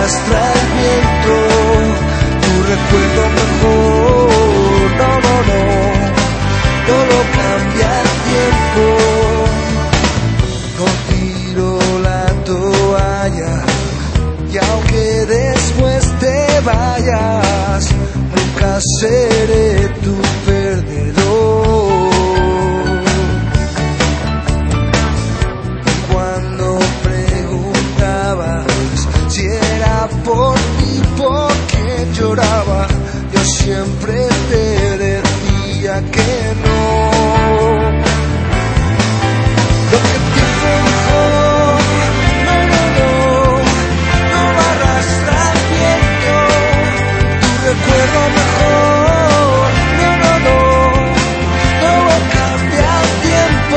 arrastra el viento, tu recuerdo mejor, no lo cambia el tiempo. No tiro la toalla, y aunque después te vayas, nunca seré tu perdedor. Cuando preguntabas si era por mí, por qué lloraba, yo siempre te decía que no. Lo que el tiempo mejor, no lo arrastra el viento, tu recuerdo mejor, no lo cambia el tiempo.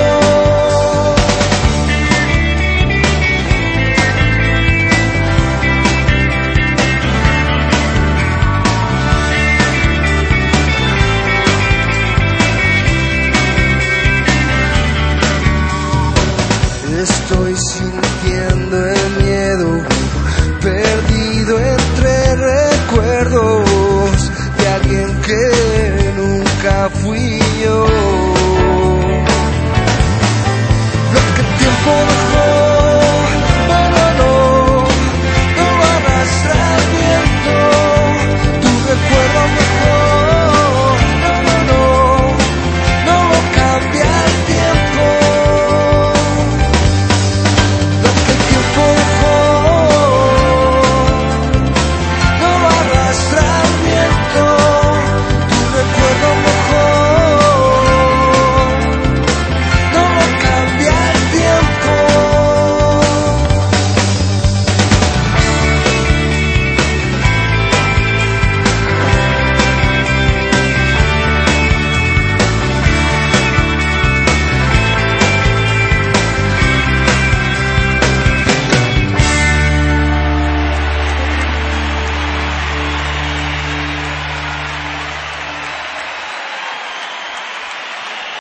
Estoy sin